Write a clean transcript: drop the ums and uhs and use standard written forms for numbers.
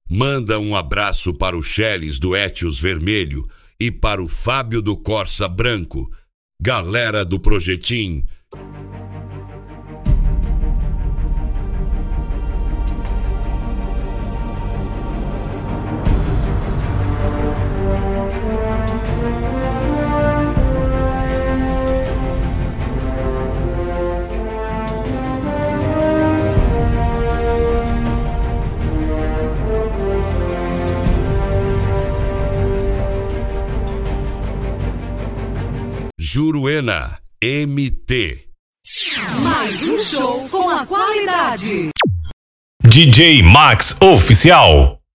Manda um abraço para o Cheles do Etios Vermelho e para o Fábio do Corsa Branco. Galera do Projetim. Juruena MT. Mais um show com a qualidade. DJ Max Oficial.